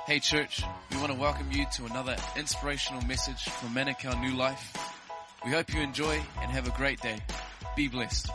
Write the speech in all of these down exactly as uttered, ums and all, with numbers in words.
Hey church, we want to welcome you to another inspirational message from Manukau New Life. We hope you enjoy and have a great day. Be blessed.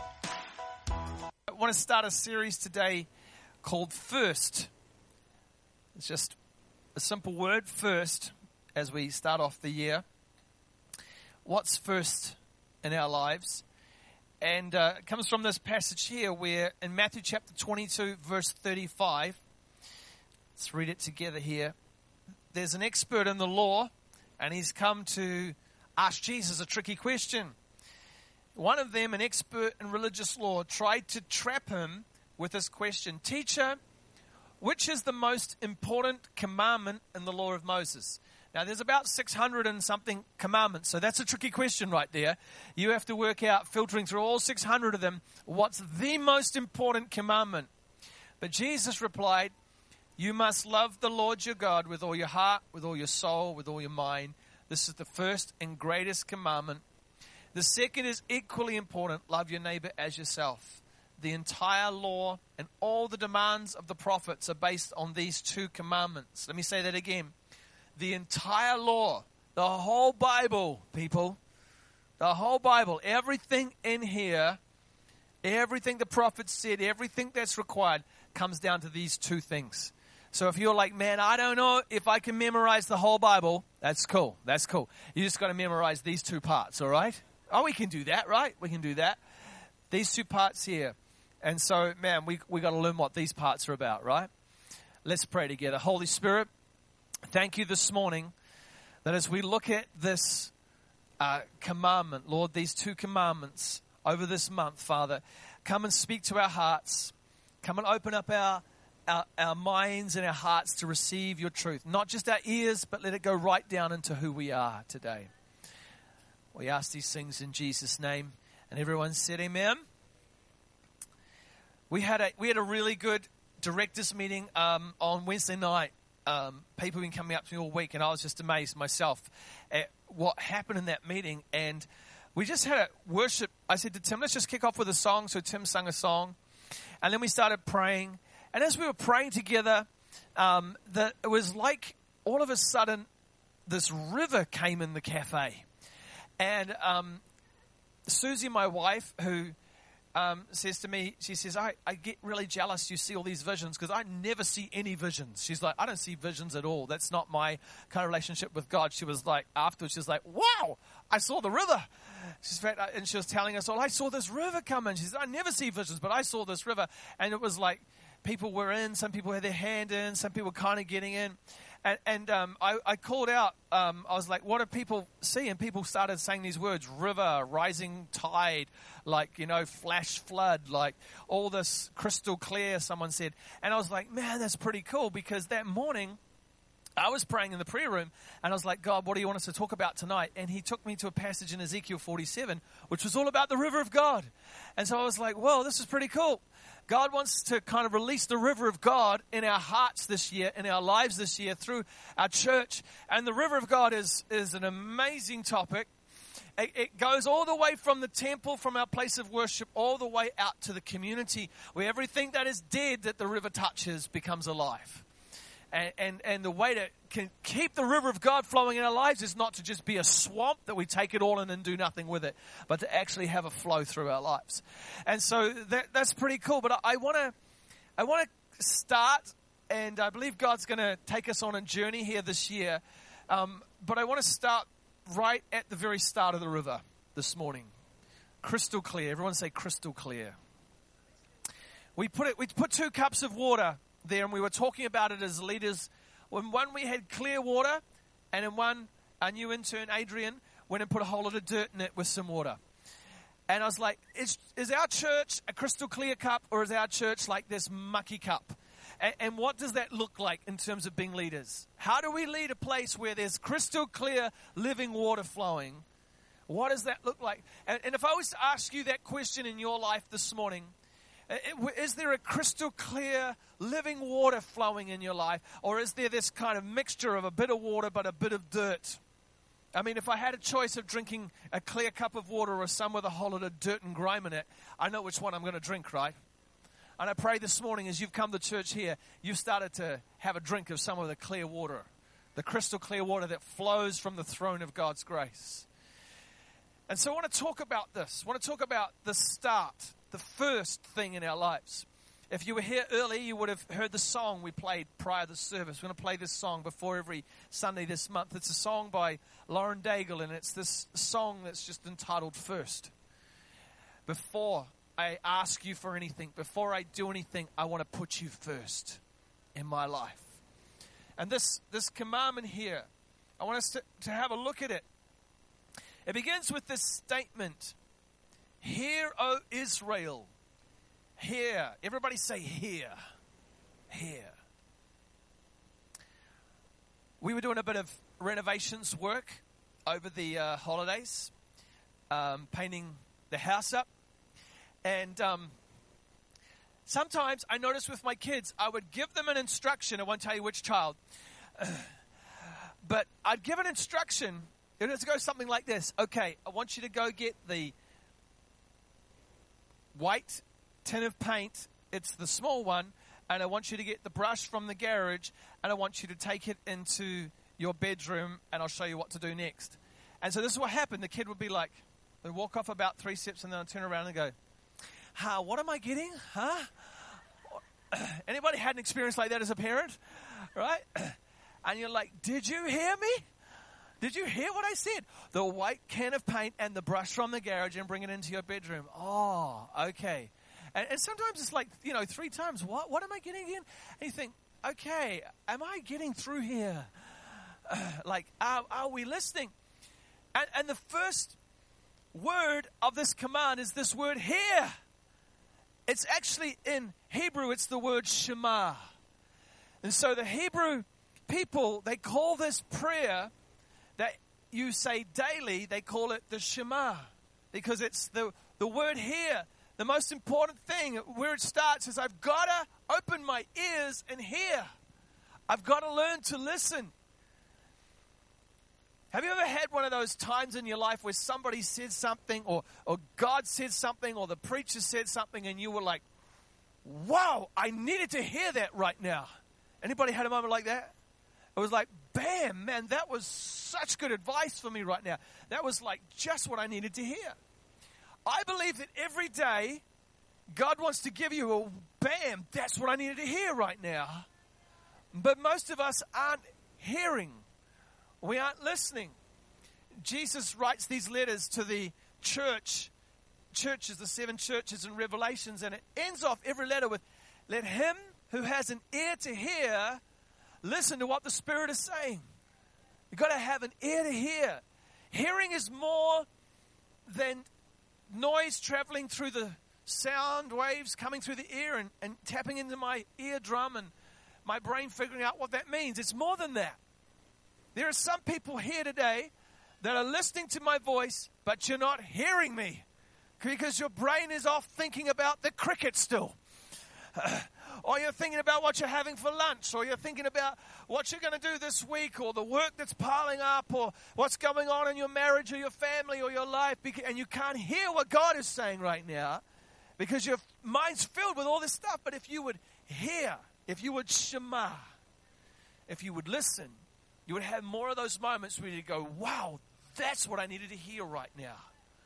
I want to start a series today called First. It's just a simple word, first, as we start off the year. What's first in our lives? And uh, it comes from this passage here where in Matthew chapter twenty-two, verse thirty-five, let's read it together here. There's an expert in the law, and he's come to ask Jesus a tricky question. One of them, an expert in religious law, tried to trap him with this question. Teacher, which is the most important commandment in the law of Moses? Now, there's about six hundred and something commandments, so that's a tricky question right there. You have to work out, filtering through all six hundred of them, what's the most important commandment? But Jesus replied, you must love the Lord your God with all your heart, with all your soul, with all your mind. This is the first and greatest commandment. The second is equally important. Love your neighbor as yourself. The entire law and all the demands of the prophets are based on these two commandments. Let me say that again. The entire law, the whole Bible, people, the whole Bible, everything in here, everything the prophets said, everything that's required comes down to these two things. So if you're like, man, I don't know if I can memorize the whole Bible, that's cool. That's cool. You just got to memorize these two parts, all right? Oh, we can do that, right? We can do that. These two parts here. And so, man, we we got to learn what these parts are about, right? Let's pray together. Holy Spirit, thank you this morning that as we look at this uh, commandment, Lord, these two commandments over this month, Father, come and speak to our hearts. Come and open up our Our, our minds and our hearts to receive your truth. Not just our ears, but let it go right down into who we are today. We ask these things in Jesus' name. And everyone said amen. We had a we had a really good directors meeting um, on Wednesday night. Um, people have been coming up to me all week, and I was just amazed myself at what happened in that meeting. And we just had a worship. I said to Tim, let's just kick off with a song. So Tim sung a song. And then we started praying. And as we were praying together, um, the, it was like all of a sudden this river came in the cafe. And um, Susie, my wife, who um, says to me, she says, I, I get really jealous you see all these visions because I never see any visions. She's like, I don't see visions at all. That's not my kind of relationship with God. She was like, afterwards, she was like, wow, I saw the river. She's, and she was telling us, well, I saw this river come in. She said, I never see visions, but I saw this river. And it was like, people were in, some people had their hand in, some people were kind of getting in. And, and um, I, I called out, um, I was like, what do people see? And people started saying these words, river, rising tide, like, you know, flash flood, like all this crystal clear, someone said. And I was like, man, that's pretty cool, because that morning I was praying in the prayer room, and I was like, God, what do you want us to talk about tonight? And he took me to a passage in Ezekiel forty-seven, which was all about the river of God. And so I was like, whoa, this is pretty cool. God wants to kind of release the river of God in our hearts this year, in our lives this year, through our church. And the river of God is, is an amazing topic. It, it goes all the way from the temple, from our place of worship, all the way out to the community, where everything that is dead that the river touches becomes alive. And, and and the way to can keep the river of God flowing in our lives is not to just be a swamp that we take it all in and do nothing with it, but to actually have a flow through our lives. And so that that's pretty cool. But I want to I want to start, and I believe God's going to take us on a journey here this year. Um, but I want to start right at the very start of the river this morning. Crystal clear. Everyone say crystal clear. We put it. We put two cups of water there, and we were talking about it as leaders. When one we had clear water, and in one our new intern Adrian went and put a whole lot of dirt in it with some water. And I was like, is, is our church a crystal clear cup, or is our church like this mucky cup? And, and what does that look like in terms of being leaders? How do we lead a place where there's crystal clear living water flowing? What does that look like? And, and if I was to ask you that question in your life this morning, is there a crystal clear living water flowing in your life? Or is there this kind of mixture of a bit of water but a bit of dirt? I mean, if I had a choice of drinking a clear cup of water or some with a whole lot of dirt and grime in it, I know which one I'm going to drink, right? And I pray this morning as you've come to church here, you've started to have a drink of some of the clear water, the crystal clear water that flows from the throne of God's grace. And so I want to talk about this. I want to talk about the start, the first thing in our lives. If you were here early, you would have heard the song we played prior to the service. We're going to play this song before every Sunday this month. It's a song by Lauren Daigle, and it's this song that's just entitled First. Before I ask you for anything, before I do anything, I want to put you first in my life. And this, this commandment here, I want us to, to have a look at it. It begins with this statement, "Hear, O Israel, hear." Everybody say, hear, hear. We were doing a bit of renovations work over the uh, holidays, um, painting the house up. And um, sometimes I notice with my kids, I would give them an instruction. I won't tell you which child. But I'd give an instruction. It would go something like this. Okay, I want you to go get the white tin of paint. It's the small one. And I want you to get the brush from the garage. And I want you to take it into your bedroom. And I'll show you what to do next. And so this is what happened. The kid would be like, they'd walk off about three steps and then I'd turn around and go, huh, what am I getting? Huh? Anybody had an experience like that as a parent? Right? And you're like, did you hear me? Did you hear what I said? The white can of paint and the brush from the garage and bring it into your bedroom. Oh, okay. And, and sometimes it's like, you know, three times. What? What am I getting again? And you think, okay, am I getting through here? Uh, like, are, are we listening? And, and the first word of this command is this word, hear. It's actually in Hebrew, it's the word Shema. And so the Hebrew people, they call this prayer that you say daily, they call it the Shema. Because it's the, the word hear. The most important thing, where it starts, is I've got to open my ears and hear. I've got to learn to listen. Have you ever had one of those times in your life where somebody said something, or, or God said something, or the preacher said something, and you were like, wow, I needed to hear that right now? Anybody had a moment like that? It was like, bam, man, that was such good advice for me right now. That was like just what I needed to hear. I believe that every day, God wants to give you a bam, that's what I needed to hear right now. But most of us aren't hearing. We aren't listening. Jesus writes these letters to the church, churches, the seven churches in Revelations, and it ends off every letter with, let him who has an ear to hear, listen to what the Spirit is saying. You've got to have an ear to hear. Hearing is more than noise traveling through the sound waves coming through the ear and, and tapping into my eardrum and my brain figuring out what that means. It's more than that. There are some people here today that are listening to my voice, but you're not hearing me because your brain is off thinking about the cricket still. Uh, or you're thinking about what you're having for lunch, or you're thinking about what you're going to do this week, or the work that's piling up, or what's going on in your marriage or your family or your life, and you can't hear what God is saying right now because your mind's filled with all this stuff. But if you would hear, if you would shema, if you would listen, you would have more of those moments where you go, wow, that's what I needed to hear right now.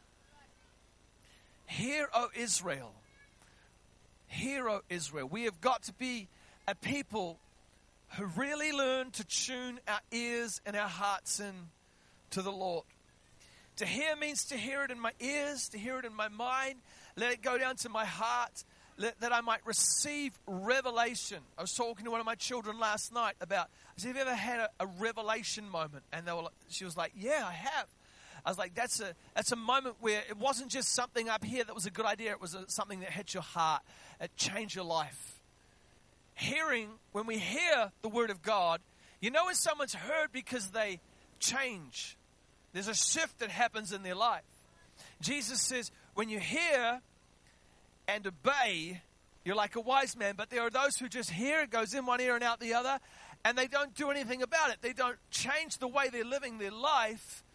Hear, O Israel. Hear, O Israel. We have got to be a people who really learn to tune our ears and our hearts in to the Lord. To hear means to hear it in my ears, to hear it in my mind, let it go down to my heart, let, that I might receive revelation. I was talking to one of my children last night about, I said, have you ever had a, a revelation moment? And they were like, she was like, yeah, I have. I was like, that's a that's a moment where it wasn't just something up here that was a good idea. It was a, something that hit your heart. It changed your life. Hearing, when we hear the word of God, you know when someone's heard because they change. There's a shift that happens in their life. Jesus says, when you hear and obey, you're like a wise man. But there are those who just hear, it goes in one ear and out the other, and they don't do anything about it. They don't change the way they're living their life.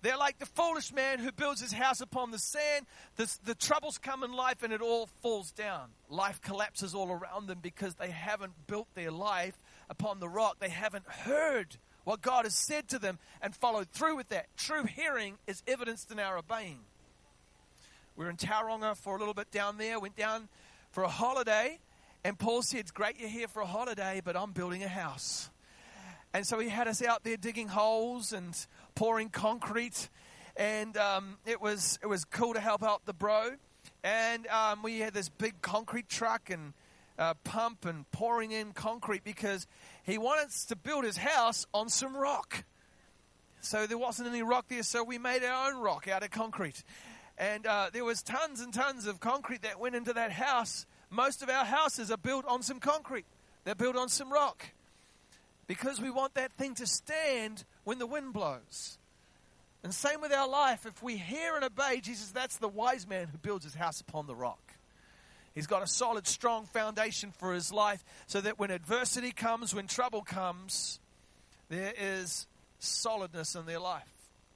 They're like the foolish man who builds his house upon the sand. The, the troubles come in life and it all falls down. Life collapses all around them because they haven't built their life upon the rock. They haven't heard what God has said to them and followed through with that. True hearing is evidenced in our obeying. We were in Tauranga for a little bit down there, went down for a holiday, and Paul said, it's great you're here for a holiday, but I'm building a house. And so he had us out there digging holes and pouring concrete, and um, it was it was cool to help out the bro. And um, we had this big concrete truck and uh, pump and pouring in concrete because he wanted us to build his house on some rock. So there wasn't any rock there, so we made our own rock out of concrete. And uh, there was tons and tons of concrete that went into that house. Most of our houses are built on some concrete. They're built on some rock. Because we want that thing to stand when the wind blows. And same with our life. If we hear and obey Jesus, that's the wise man who builds his house upon the rock. He's got a solid, strong foundation for his life so that when adversity comes, when trouble comes, there is solidness in their life.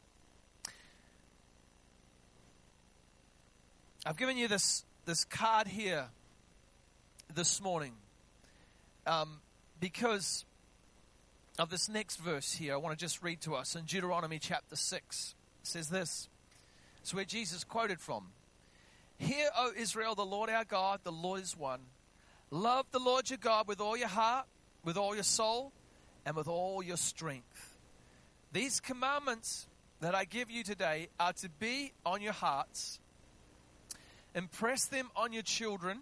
I've given you this, this card here this morning um, because of this next verse here. I want to just read to us in Deuteronomy chapter six. It says this. It's where Jesus quoted from. Hear, O Israel, the Lord our God, the Lord is one. Love the Lord your God with all your heart, with all your soul, and with all your strength. These commandments that I give you today are to be on your hearts. Impress them on your children.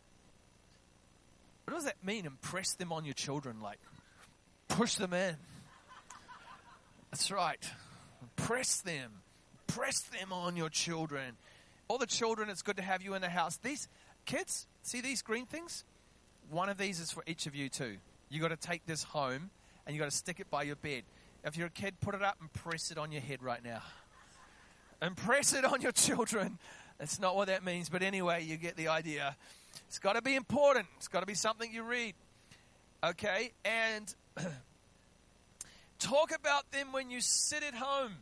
What does that mean, impress them on your children? Like, push them in. That's right. Press them. Press them on your children. All the children, it's good to have you in the house. These kids, see these green things? One of these is for each of you too. You got to take this home and you got to stick it by your bed. If you're a kid, put it up and press it on your head right now. And press it on your children. That's not what that means, but anyway, you get the idea. It's got to be important. It's got to be something you read. Okay, and talk about them when you sit at home.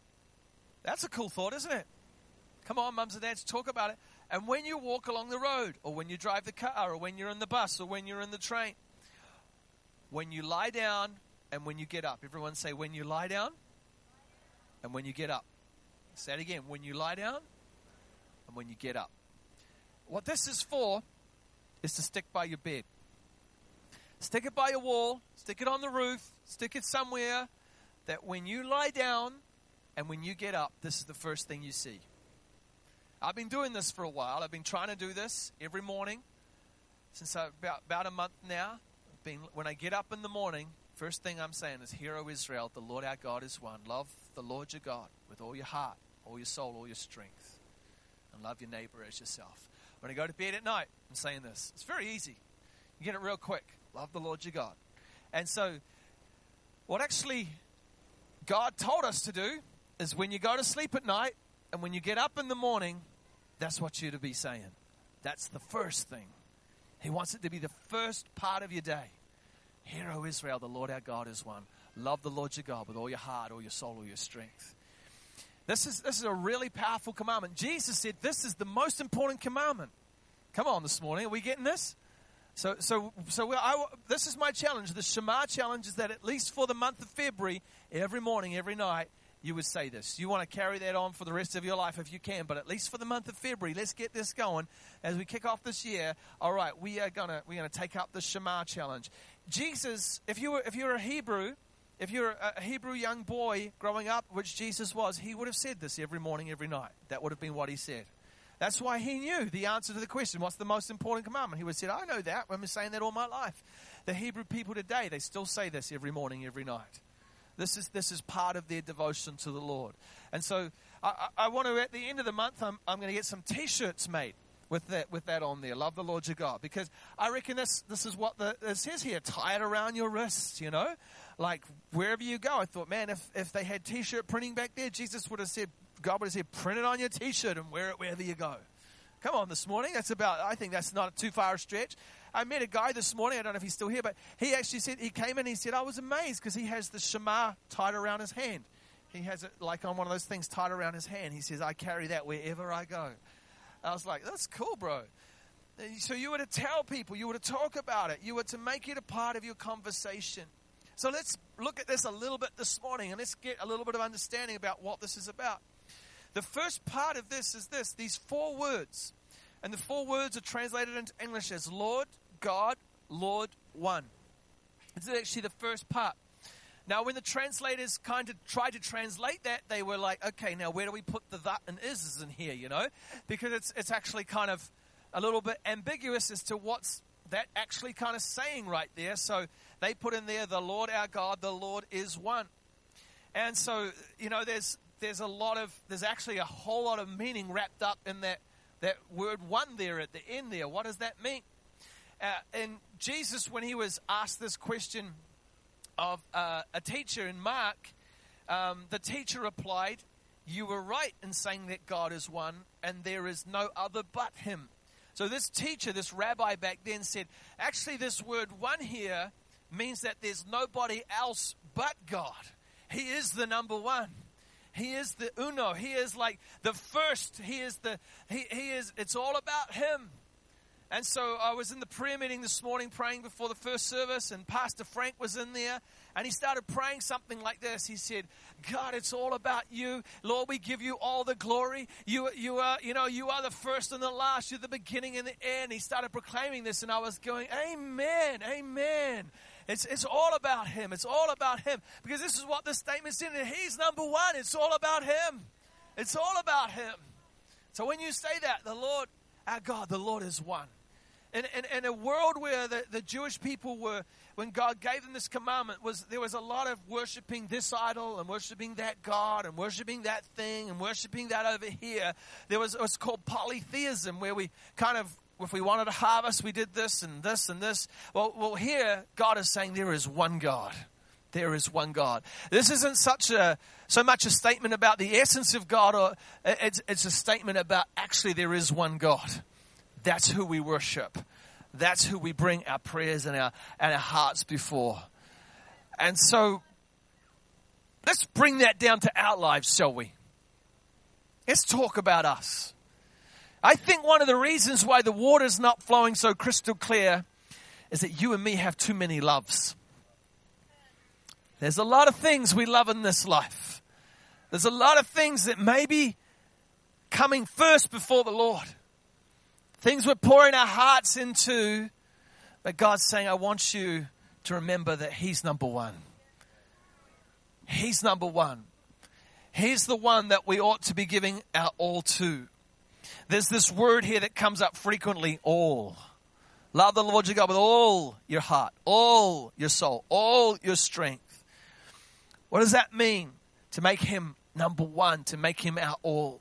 That's a cool thought, isn't it? Come on, mums and dads, talk about it. And when you walk along the road, or when you drive the car, or when you're in the bus, or when you're in the train, when you lie down and when you get up. Everyone say, when you lie down and when you get up. Say it again, when you lie down and when you get up. What this is for is to stick by your bed. Stick it by your wall, stick it on the roof, stick it somewhere that when you lie down and when you get up, this is the first thing you see. I've been doing this for a while. I've been trying to do this every morning since I, about, about a month now. Been, when I get up in the morning, first thing I'm saying is, Hear, O Israel, the Lord our God is one. Love the Lord your God with all your heart, all your soul, all your strength. And love your neighbor as yourself. When I go to bed at night, I'm saying this. It's very easy. You get it real quick. Love the Lord your God. And so what actually God told us to do is when you go to sleep at night and when you get up in the morning, that's what you're to be saying. That's the first thing. He wants it to be the first part of your day. Hear, O Israel, the Lord our God is one. Love the Lord your God with all your heart, all your soul, all your strength. This is, this is a really powerful commandment. Jesus said this is the most important commandment. Come on this morning. Are we getting this? So, so, so I, this is my challenge. The Shema challenge is that at least for the month of February, every morning, every night, you would say this. You want to carry that on for the rest of your life if you can, but at least for the month of February, let's get this going as we kick off this year. All right, we are gonna we're gonna take up the Shema challenge. Jesus, if you were if you're a Hebrew, if you're a Hebrew young boy growing up, which Jesus was, he would have said this every morning, every night. That would have been what he said. That's why he knew the answer to the question, what's the most important commandment? He would have said, I know that. I've been saying that all my life. The Hebrew people today, they still say this every morning, every night. This is this is part of their devotion to the Lord. And so I, I, I want to, at the end of the month, I'm, I'm going to get some T-shirts made with that with that on there. Love the Lord your God. Because I reckon this this is what the, it says here. Tie it around your wrists, you know. Like wherever you go. I thought, man, if, if they had T-shirt printing back there, Jesus would have said, God would have said, print it on your T-shirt and wear it wherever you go. Come on this morning. That's about, I think that's not too far a stretch. I met a guy this morning, I don't know if he's still here, but he actually said, he came in and he said, I was amazed because he has the Shema tied around his hand. he has it like on one of those things tied around his hand. He says, I carry that wherever I go. I was like, that's cool, bro. So you were to tell people, you were to talk about it, you were to make it a part of your conversation. So let's look at this a little bit this morning, and let's get a little bit of understanding about what this is about. The first part of this is this, these four words. And the four words are translated into English as Lord, God, Lord, One. This is actually the first part. Now, when the translators kind of tried to translate that, they were like, okay, now where do we put the that and is in here, you know? Because it's it's actually kind of a little bit ambiguous as to what's that actually kind of saying right there. So they put in there, the Lord our God, the Lord is one. And so, you know, there's there's a lot of, there's actually a whole lot of meaning wrapped up in that, that word one there at the end there. What does that mean? Uh, and Jesus, when he was asked this question of uh, a teacher in Mark, um, the teacher replied, you were right in saying that God is one and there is no other but him. So this teacher, this rabbi back then said, actually this word one here means that there's nobody else but God. He is the number one. He is the uno. He is like the first. He is the, he, he is, it's all about him. And so I was in the prayer meeting this morning praying before the first service, and Pastor Frank was in there, and he started praying something like this. He said, God, it's all about you. Lord, we give you all the glory. You, you are, you know, you are the first and the last. You're the beginning and the end. He started proclaiming this, and I was going, amen, amen. It's, it's all about him. It's all about him. Because this is what this statement's in. He's number one. It's all about him. It's all about him. So when you say that, the Lord, our God, the Lord is one. In, in, in a world where the, the Jewish people were, when God gave them this commandment, was there was a lot of worshiping this idol and worshiping that God and worshiping that thing and worshiping that over here. There was what's called polytheism, where we kind of, if we wanted to harvest, we did this and this and this. Well, well, here God is saying there is one God. There is one God. This isn't such a so much a statement about the essence of God, or it's, it's a statement about actually there is one God. That's who we worship. That's who we bring our prayers and our, and our hearts before. And so, let's bring that down to our lives, shall we? Let's talk about us. I think one of the reasons why the water's not flowing so crystal clear is that you and me have too many loves. There's a lot of things we love in this life. There's a lot of things that may be coming first before the Lord. Things we're pouring our hearts into, but God's saying, I want you to remember that he's number one. He's number one. He's the one that we ought to be giving our all to. There's this word here that comes up frequently, all. Love the Lord your God with all your heart, all your soul, all your strength. What does that mean? To make him number one, to make him our all.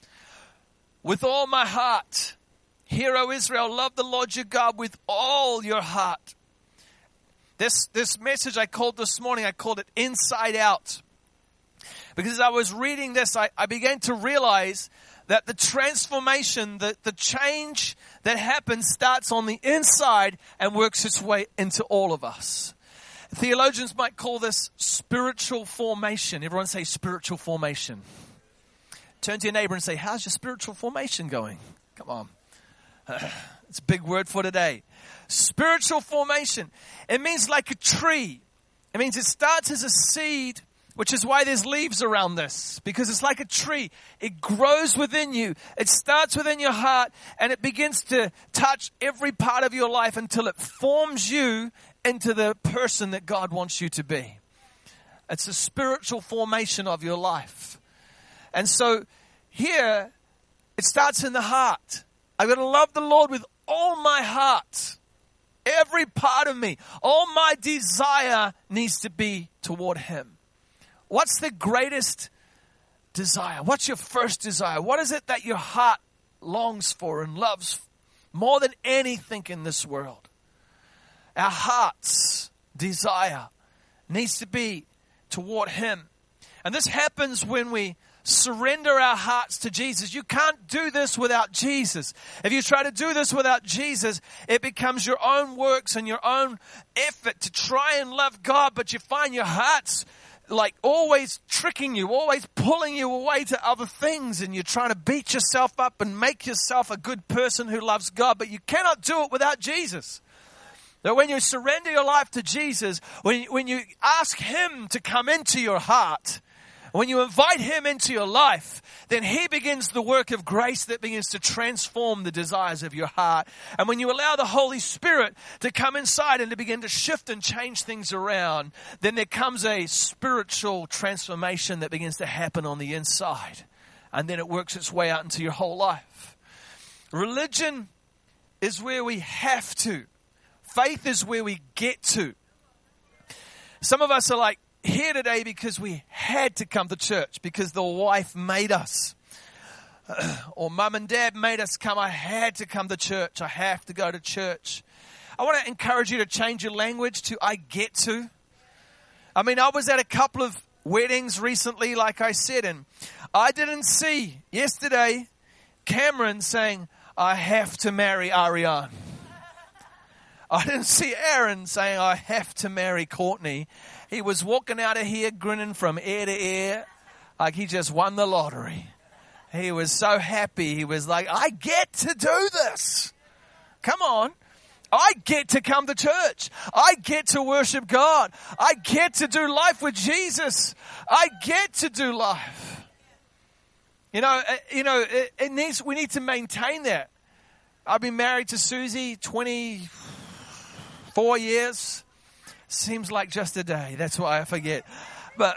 With all my heart, hear, O Israel, love the Lord your God with all your heart. This, this message I called this morning, I called it Inside Out. Because as I was reading this, I, I began to realize that the transformation, the, the change that happens starts on the inside and works its way into all of us. Theologians might call this spiritual formation. Everyone say spiritual formation. Turn to your neighbor and say, how's your spiritual formation going? Come on. It's a big word for today. Spiritual formation. It means like a tree. It means it starts as a seed, which is why there's leaves around this. Because it's like a tree. It grows within you. It starts within your heart, and it begins to touch every part of your life until it forms you into the person that God wants you to be. It's a spiritual formation of your life. And so here, it starts in the heart. I've got to love the Lord with all my heart. Every part of me. All my desire needs to be toward him. What's the greatest desire? What's your first desire? What is it that your heart longs for and loves more than anything in this world? Our heart's desire needs to be toward him. And this happens when we surrender our hearts to Jesus. You can't do this without Jesus. If you try to do this without Jesus, it becomes your own works and your own effort to try and love God, but you find your heart's like always tricking you, always pulling you away to other things, and you're trying to beat yourself up and make yourself a good person who loves God, but you cannot do it without Jesus. That when you surrender your life to Jesus, when, when you ask Him to come into your heart, when you invite Him into your life, then He begins the work of grace that begins to transform the desires of your heart. And when you allow the Holy Spirit to come inside and to begin to shift and change things around, then there comes a spiritual transformation that begins to happen on the inside. And then it works its way out into your whole life. Religion is where we have to. Faith is where we get to. Some of us are like, here today because we had to come to church because the wife made us, or mum and dad made us come. I had to come to church. I have to go to church. I want to encourage you to change your language to I get to. I mean, I was at a couple of weddings recently, like I said, and I didn't see yesterday Cameron saying, I have to marry Ariane. I didn't see Aaron saying, I have to marry Courtney. He was walking out of here grinning from ear to ear like he just won the lottery. He was so happy. He was like, I get to do this. Come on. I get to come to church. I get to worship God. I get to do life with Jesus. I get to do life. You know, you know, it, it needs, we need to maintain that. I've been married to Susie twenty-four years. Seems like just a day. That's why I forget. But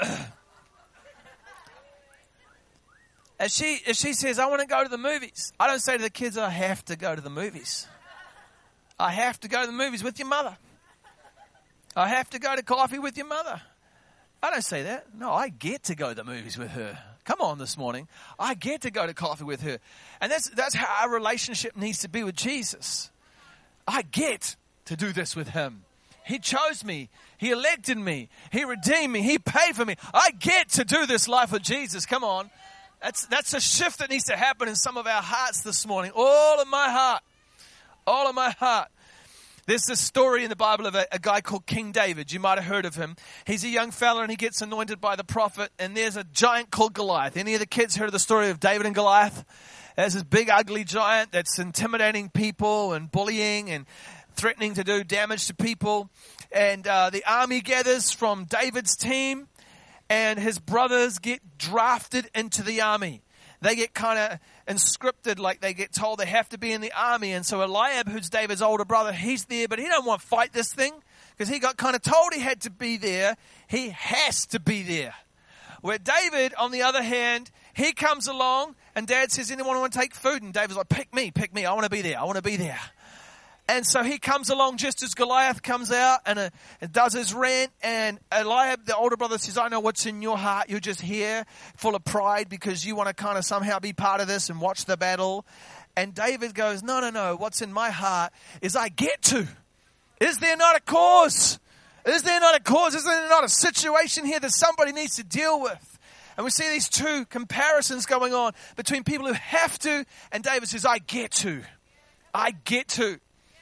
if she, if she says, I want to go to the movies, I don't say to the kids, I have to go to the movies. I have to go to the movies with your mother. I have to go to coffee with your mother. I don't say that. No, I get to go to the movies with her. Come on this morning. I get to go to coffee with her. And that's, that's how our relationship needs to be with Jesus. I get to do this with Him. He chose me. He elected me. He redeemed me. He paid for me. I get to do this life with Jesus. Come on. That's, that's a shift that needs to happen in some of our hearts this morning. All of my heart. All of my heart. There's this story in the Bible of a, a guy called King David. You might have heard of him. He's a young fella and he gets anointed by the prophet. And there's a giant called Goliath. Any of the kids heard of the story of David and Goliath? There's this big ugly giant that's intimidating people and bullying and threatening to do damage to people. And uh, the army gathers from David's team, and his brothers get drafted into the army. They get kind of inscripted, like they get told they have to be in the army. And so Eliab, who's David's older brother, he's there, but he don't want to fight this thing because he got kind of told he had to be there. He has to be there. Where David, on the other hand, he comes along and Dad says, anyone want to take food? And David's like, pick me, pick me. I want to be there. I want to be there. And so he comes along just as Goliath comes out and, uh, and does his rant. And Eliab, the older brother, says, I know what's in your heart. You're just here full of pride because you want to kind of somehow be part of this and watch the battle. And David goes, no, no, no. What's in my heart is I get to. Is there not a cause? Is there not a cause? Is there not a situation here that somebody needs to deal with? And we see these two comparisons going on between people who have to, and David says, I get to. I get to.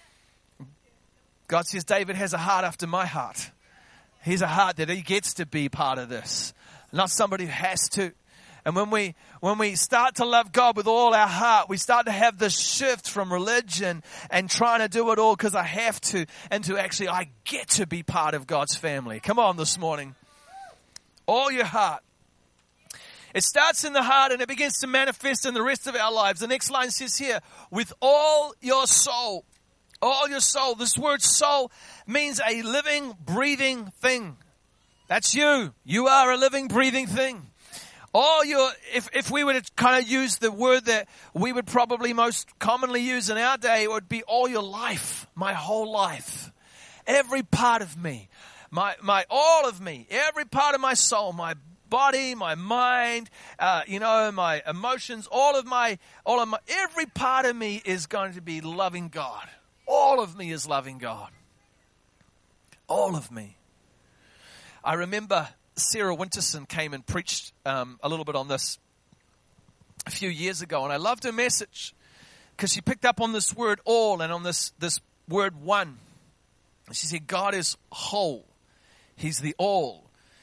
God says David has a heart after my heart. He's a heart that he gets to be part of this, not somebody who has to. And when we when we start to love God with all our heart, we start to have this shift from religion and trying to do it all because I have to, and to actually I get to be part of God's family. Come on this morning. All your heart. It starts in the heart and it begins to manifest in the rest of our lives. The next line says here, with all your soul. All your soul. This word soul means a living, breathing thing. That's you. You are a living, breathing thing. All your, if, if we were to kind of use the word that we would probably most commonly use in our day, it would be all your life, my whole life. Every part of me, my, my, all of me, every part of my soul, my body, my mind, uh, you know, my emotions, all of my, all of my, every part of me is going to be loving God. All of me is loving God. All of me. I remember Sarah Winterson came and preached um, a little bit on this a few years ago, and I loved her message because she picked up on this word all and on this, this word one. She said, God is whole. He's the all.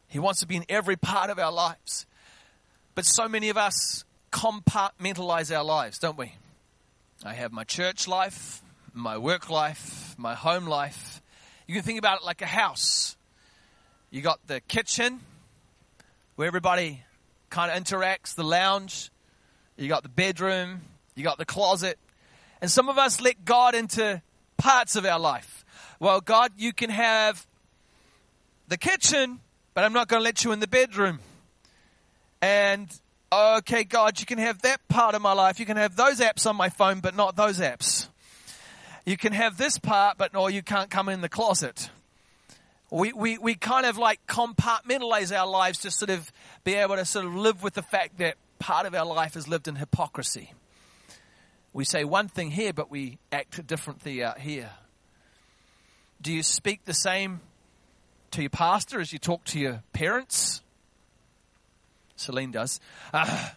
He wants to be in every part of our lives. But so many of us compartmentalize our lives, don't we? I have my church life, my work life, my home life. You can think about it like a house. You got the kitchen, where everybody kind of interacts, the lounge. You got the bedroom. You got the closet. And some of us let God into parts of our life. Well, God, you can have the kitchen, but I'm not going to let you in the bedroom. And, okay, God, you can have that part of my life. You can have those apps on my phone, but not those apps. You can have this part, but no, you can't come in the closet. We, we, we kind of like compartmentalize our lives to sort of be able to sort of live with the fact that part of our life is lived in hypocrisy. We say one thing here, but we act differently out here. Do you speak the same to your pastor as you talk to your parents? Celine does. Uh,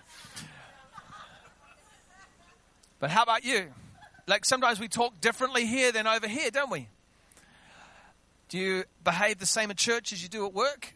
but how about you? Like sometimes we talk differently here than over here, don't we? Do you behave the same at church as you do at work?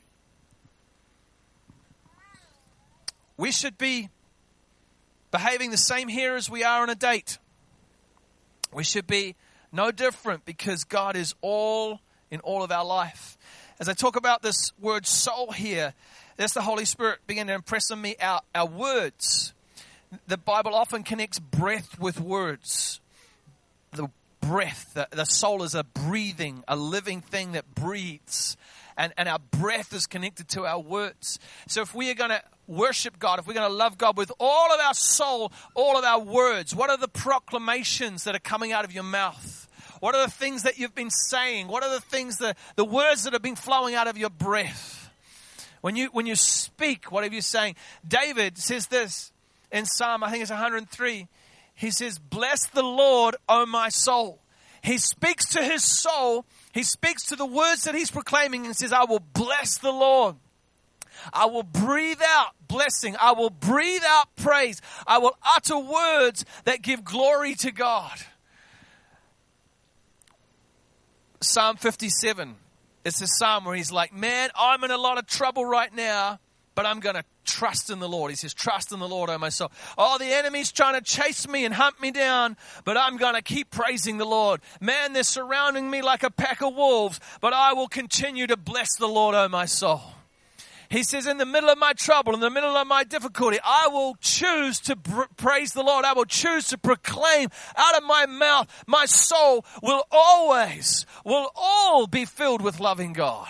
We should be behaving the same here as we are on a date. We should be no different because God is all in all of our life. As I talk about this word soul here, that's the Holy Spirit beginning to impress on me our, our words. The Bible often connects breath with words. The breath, the, the soul is a breathing, a living thing that breathes. And, and our breath is connected to our words. So if we are going to worship God, if we're going to love God with all of our soul, all of our words, what are the proclamations that are coming out of your mouth? What are the things that you've been saying? What are the things, that, the words that have been flowing out of your breath? When you, when you speak, what are you saying? David says this in Psalm, I think it's one hundred three. He says, bless the Lord, O my soul. He speaks to his soul. He speaks to the words that he's proclaiming and says, I will bless the Lord. I will breathe out blessing. I will breathe out praise. I will utter words that give glory to God. Psalm fifty-seven. It's a psalm where he's like, man, I'm in a lot of trouble right now, but I'm going to trust in the Lord. He says, trust in the Lord, O my soul. Oh, the enemy's trying to chase me and hunt me down, but I'm going to keep praising the Lord. Man, they're surrounding me like a pack of wolves, but I will continue to bless the Lord, O my soul. He says, in the middle of my trouble, in the middle of my difficulty, I will choose to br- praise the Lord. I will choose to proclaim out of my mouth. My soul will always, will all be filled with loving God.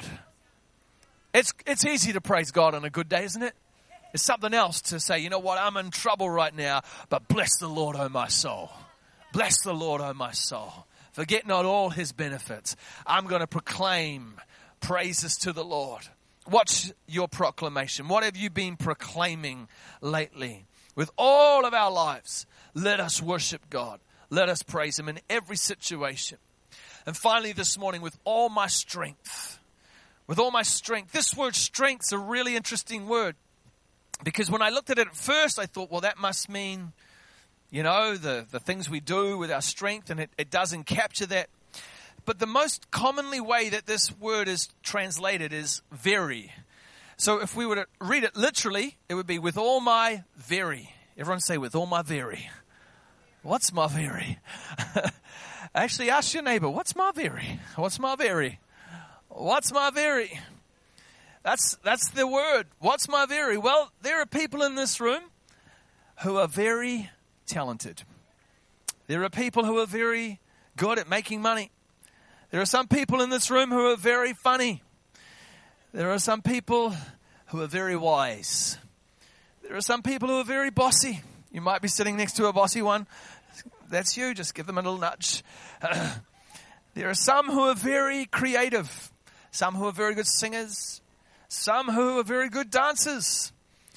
It's, it's easy to praise God on a good day, isn't it? It's something else to say, you know what, I'm in trouble right now, but bless the Lord, O my soul. Bless the Lord, O my soul. Forget not all his benefits. I'm going to proclaim praises to the Lord. What's your proclamation? What have you been proclaiming lately? With all of our lives, let us worship God. Let us praise him in every situation. And finally this morning, with all my strength, with all my strength. This word strength is a really interesting word. Because when I looked at it at first, I thought, well, that must mean, you know, the, the things we do with our strength, and it, it doesn't capture that. But the most commonly way that this word is translated is very. So if we were to read it literally, it would be with all my very. Everyone say with all my very. What's my very? Actually, ask your neighbor, what's my very? What's my very? What's my very? That's, that's the word. What's my very? Well, there are people in this room who are very talented. There are people who are very good at making money. There are some people in this room who are very funny. There are some people who are very wise. There are some people who are very bossy. You might be sitting next to a bossy one. That's you. Just give them a little nudge. Uh, there are some who are very creative. Some who are very good singers. Some who are very good dancers.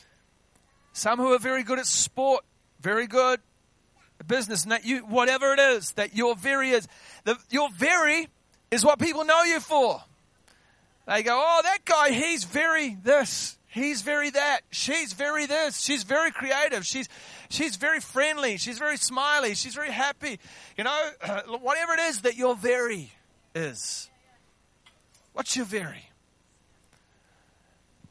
Some who are very good at sport. Very good at business. And that you, whatever it is that your very is. The, your very is what people know you for. They go, oh, that guy, he's very this. He's very that. She's very this. She's very creative. She's she's very friendly. She's very smiley. She's very happy. You know, uh, whatever it is that your very is. What's your very?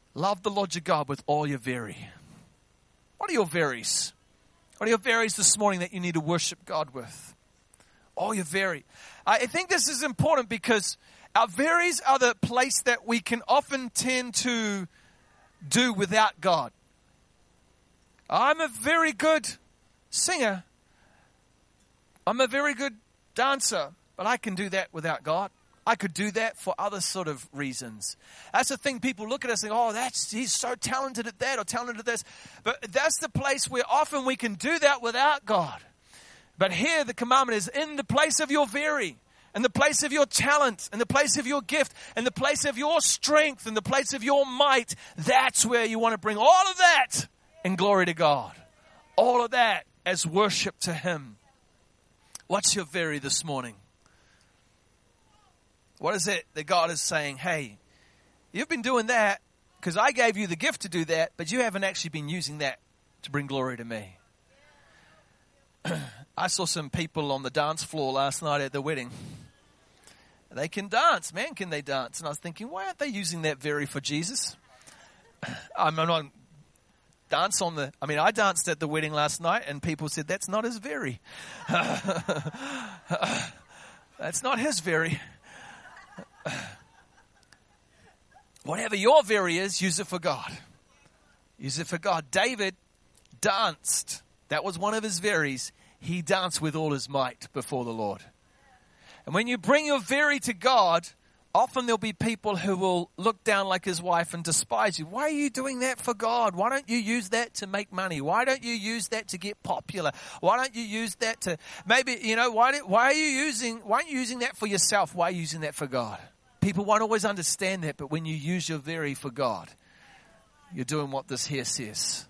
Love the Lord your God with all your very. What are your veries? What are your veries this morning that you need to worship God with? All your very. I think this is important because our veries are the place that we can often tend to do without God. I'm a very good singer. I'm a very good dancer, but I can do that without God. I could do that for other sort of reasons. That's the thing. People look at us and think, oh, that's, he's so talented at that or talented at this. But that's the place where often we can do that without God. But here the commandment is in the place of your very, in the place of your talent, in the place of your gift, in the place of your strength, in the place of your might. That's where you want to bring all of that in glory to God. All of that as worship to Him. What's your very this morning? What is it that God is saying? Hey, you've been doing that because I gave you the gift to do that, but you haven't actually been using that to bring glory to me. I saw some people on the dance floor last night at the wedding. They can dance, man, can they dance? And I was thinking, why aren't they using that very for Jesus? I'm not dance on the, I mean, I danced at the wedding last night and people said, that's not his very. That's not his very. Whatever your very is, use it for God. Use it for God. David danced. That was one of his veries. He danced with all his might before the Lord. And when you bring your very to God, often there'll be people who will look down like his wife and despise you. Why are you doing that for God? Why don't you use that to make money? Why don't you use that to get popular? Why don't you use that to maybe, you know, why, do, why are you using, why aren't you using that for yourself? Why are you using that for God? People won't always understand that, but when you use your very for God, you're doing what this here says.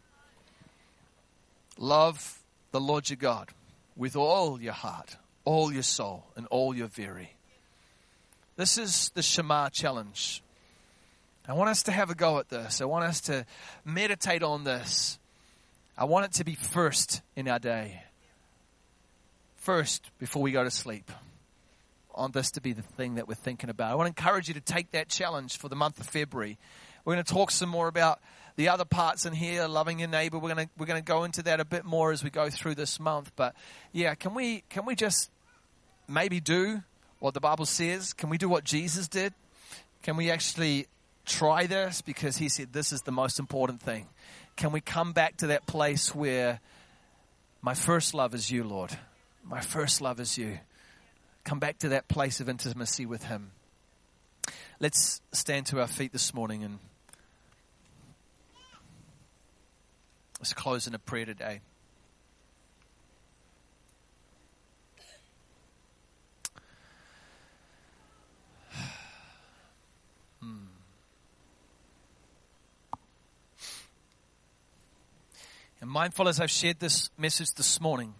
Love the Lord your God with all your heart, all your soul, and all your very. This is the Shema challenge. I want us to have a go at this. I want us to meditate on this. I want it to be first in our day. First, before we go to sleep. I want this to be the thing that we're thinking about. I want to encourage you to take that challenge for the month of February. We're going to talk some more about the other parts in here, loving your neighbor. We're going to we're going to go into that a bit more as we go through this month. But yeah, can we can we just maybe do what the Bible says? Can we do what Jesus did? Can we actually try this? Because he said this is the most important thing. Can we come back to that place where my first love is you, Lord? My first love is you. Come back to that place of intimacy with him. Let's stand to our feet this morning and let's close in a prayer today. hmm. And mindful as I've shared this message this morning,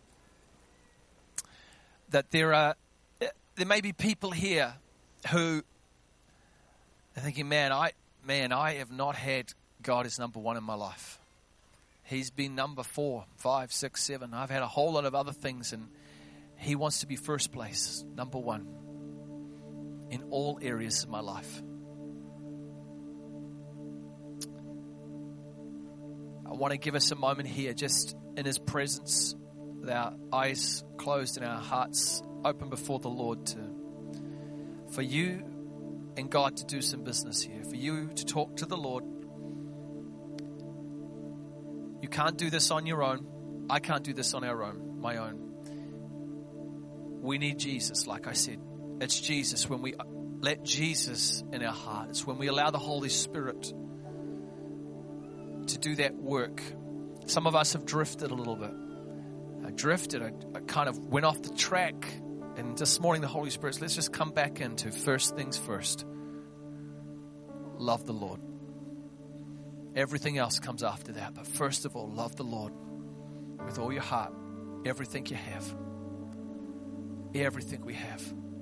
that there are there may be people here who are thinking, man, I man, I have not had God as number one in my life. He's been number four, five, six, seven. I've had a whole lot of other things, and he wants to be first place, number one, in all areas of my life. I want to give us a moment here, just in his presence, with our eyes closed and our hearts open before the Lord, to for you and God to do some business here, for you to talk to the Lord. You can't do this on your own. I can't do this on our own, my own. We need Jesus, like I said. It's Jesus. When we let Jesus in our heart, it's when we allow the Holy Spirit to do that work. Some of us have drifted a little bit. I drifted. I, I kind of went off the track. And this morning, the Holy Spirit, let's just come back into first things first. Love the Lord. Everything else comes after that. But first of all, love the Lord with all your heart. Everything you have. Everything we have.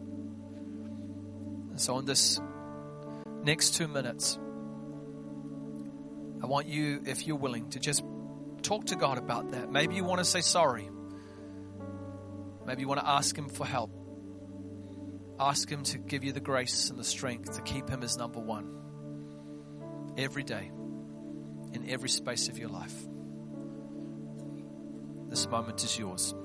And so in this next two minutes, I want you, if you're willing, to just talk to God about that. Maybe you want to say sorry. Maybe you want to ask him for help. Ask him to give you the grace and the strength to keep him as number one. every day, in every space of your life. This moment is yours.